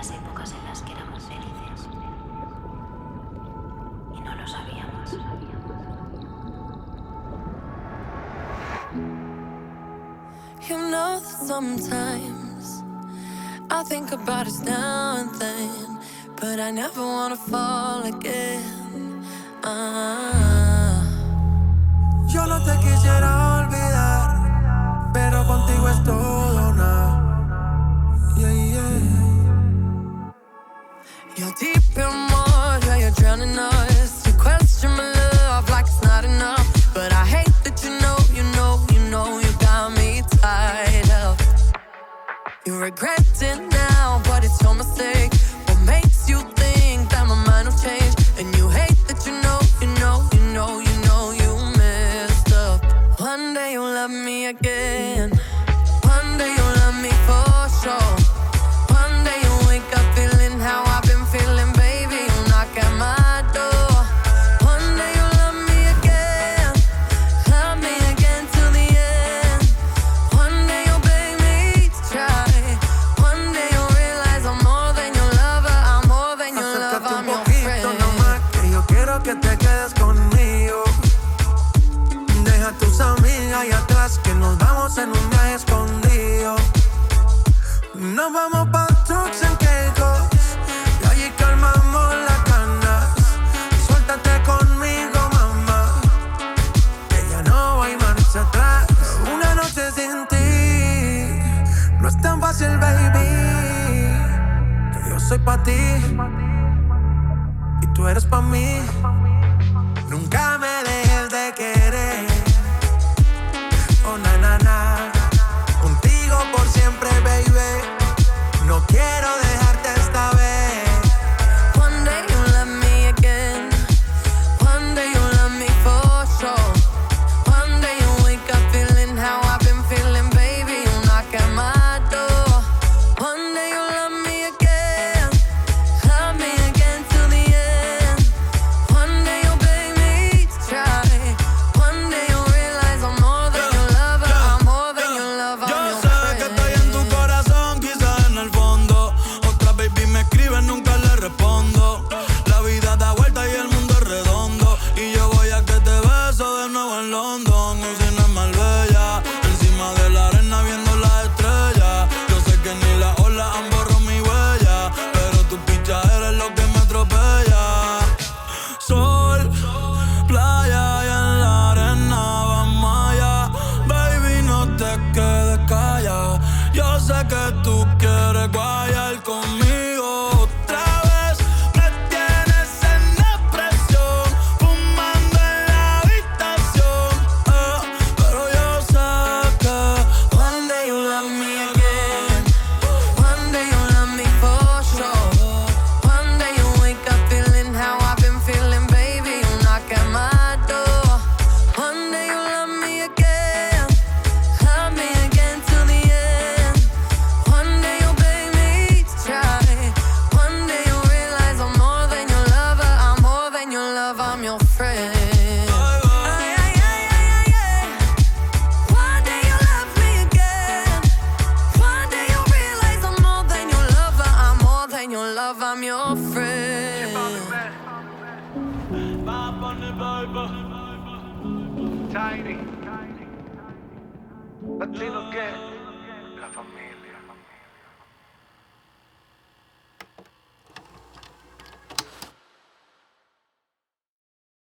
aquellas épocas en las que éramos felices y no lo sabíamos. You know that sometimes I think about us now and then, but I never wanna fall again. Yo no te quisiera olvidar, pero contigo es todo nada. Yeah, yeah. You're deep in water, you're drowning us. You question my love like it's not enough, but I hate that you got me tied up. You regret it now, but it's your mistake. What makes you think that my mind will change? And you hate that you messed up. One day you'll love me again. One day you'll love me for sure. One day you'll wake up feeling how I've been feeling, baby. You'll knock at my door. One day you'll love me again till the end. One day you'll beg me to try. One day you'll realize I'm more than your lover. I'm more than your lover, I'm your friend. Nomás que yo quiero que te quedes conmigo. Deja tus amigas ahí atrás, que nos vamos en un viaje escondido. Nos vamos pa' trucks en Caicos y allí calmamos las ganas. Suéltate conmigo, mamá, que ya no hay marcha atrás. Una noche sin ti no es tan fácil, baby, que yo soy pa' ti y tú eres pa' mí. Nunca me dejes de querer. Oh, na, na, na. Contigo por siempre, baby. No quiero dejarte esta vez. One day you'll love me again. One day you'll love me for sure. One day you'll wake up feeling how I've been feeling, baby. You'll knock at my door. One day you'll love me again till the end. One day you'll beg me to try. One day you'll realize I'm more than your lover. I'm more than your lover, I'm Yo your sé que estoy en tu friend. corazón, quizás en el fondo. Otra baby me escribe, nunca le respondo. La vida da vuelta y el mundo es redondo. Y yo voy a que te beso de nuevo en London. Cocina en Marbella, encima de la arena viendo las estrellas. Yo sé que ni las olas han borrado mi huella, pero tu picha eres lo que me atropella. Sol, playa y en la arena vamos allá. Baby, no te quedes callada. Yo sé que tú quieres guayar conmigo otra vez. Me tienes en depresión, fumando en la habitación. Pero yo sé que One day you'll love me again. One day you'll love me for sure. One day you'll wake up feeling how I've been feeling, baby. You'll knock at my door. One day you'll love me again till the end. One day you'll beg me to try. One day you'll realize I'm more than your lover. I'm more than your lover, I'm your friend. Ay, ay, ay, ay, ay, ay. One day you'll love me again. One day you'll realize I'm more than your lover. I'm more than your lover, I'm your friend. Tiny. Latino que la familia.